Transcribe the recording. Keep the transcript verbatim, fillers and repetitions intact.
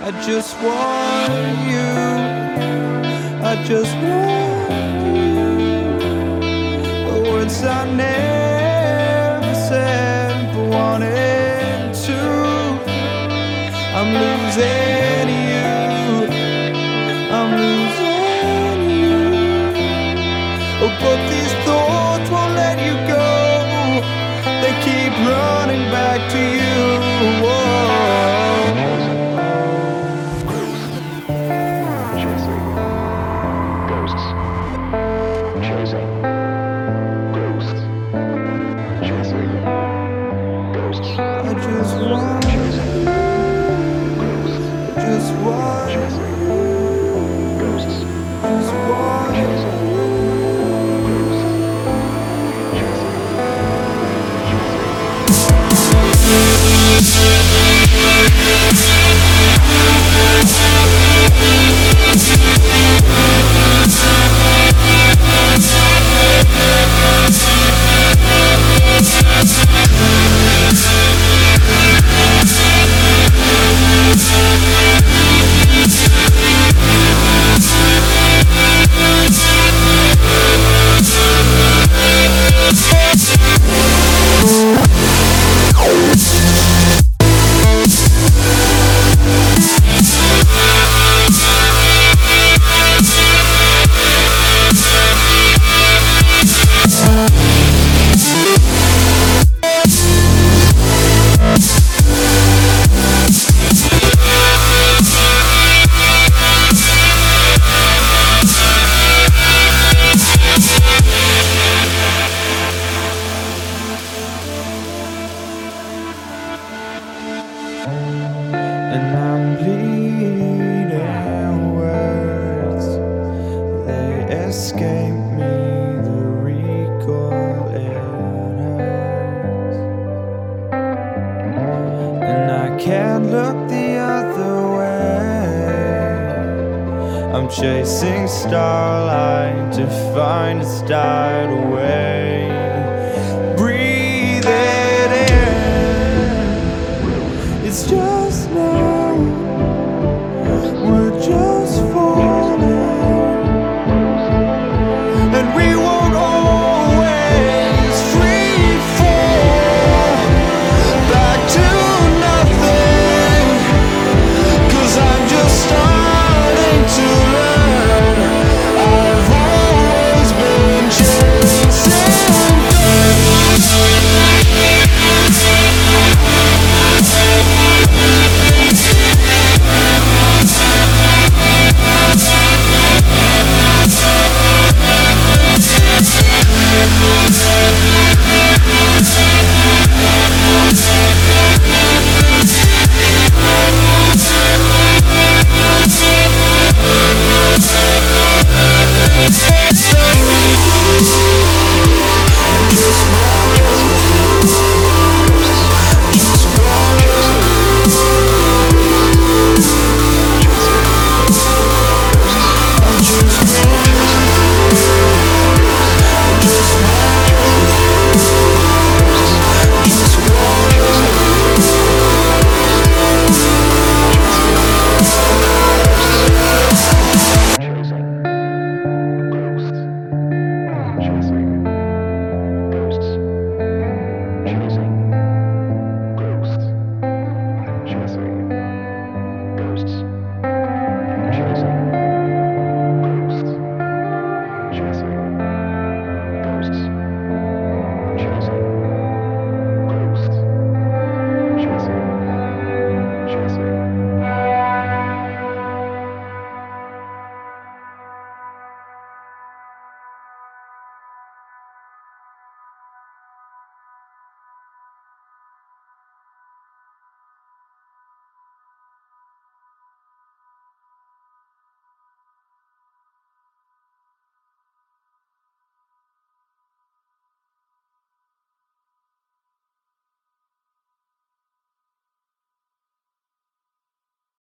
I just want you. I just want you. The words I never said but wanted to. I'm losing you. I'm losing you. Oh, but these thoughts won't let you go. They keep running back to you. Whoa. I just want, just want, just want. And I'm bleeding words, they escape me, the recall it hurts. And I can't look the other way. I'm chasing starlight to find a starred away.